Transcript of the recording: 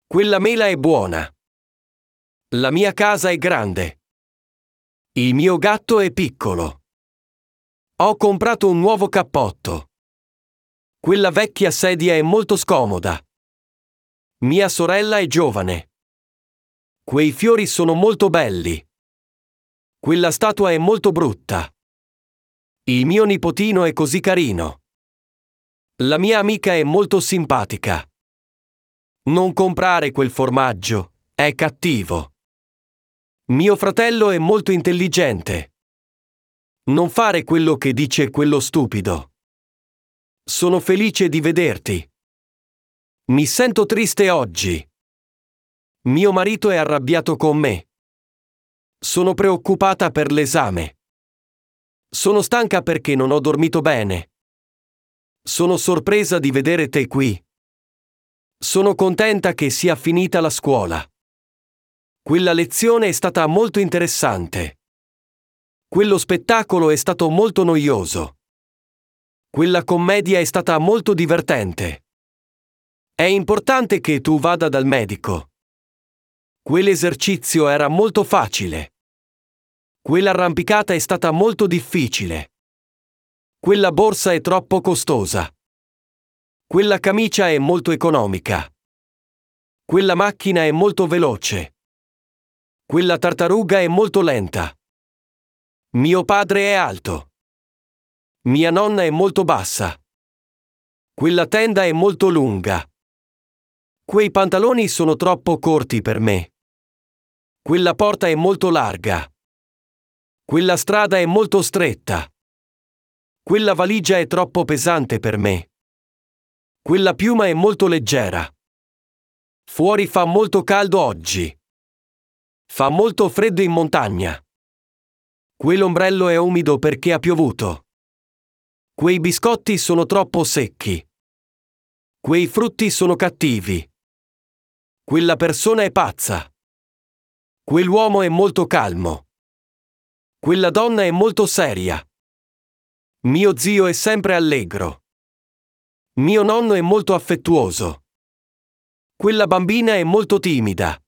Quella mela è buona. La mia casa è grande. Il mio gatto è piccolo. Ho comprato un nuovo cappotto. Quella vecchia sedia è molto scomoda. Mia sorella è giovane. Quei fiori sono molto belli. Quella statua è molto brutta. Il mio nipotino è così carino. La mia amica è molto simpatica. Non comprare quel formaggio, è cattivo. Mio fratello è molto intelligente. Non fare quello che dice quello stupido. Sono felice di vederti. Mi sento triste oggi. Mio marito è arrabbiato con me. Sono preoccupata per l'esame. Sono stanca perché non ho dormito bene. Sono sorpresa di vedere te qui. Sono contenta che sia finita la scuola. Quella lezione è stata molto interessante. Quello spettacolo è stato molto noioso. Quella commedia è stata molto divertente. È importante che tu vada dal medico. Quell'esercizio era molto facile. Quell'arrampicata è stata molto difficile. Quella borsa è troppo costosa. Quella camicia è molto economica. Quella macchina è molto veloce. Quella tartaruga è molto lenta. Mio padre è alto. Mia nonna è molto bassa. Quella tenda è molto lunga. Quei pantaloni sono troppo corti per me. Quella porta è molto larga. Quella strada è molto stretta. Quella valigia è troppo pesante per me. Quella piuma è molto leggera. Fuori fa molto caldo oggi. Fa molto freddo in montagna. Quell'ombrello è umido perché ha piovuto. Quei biscotti sono troppo secchi. Quei frutti sono cattivi. Quella persona è pazza. Quell'uomo è molto calmo. Quella donna è molto seria. Mio zio è sempre allegro. Mio nonno è molto affettuoso. Quella bambina è molto timida.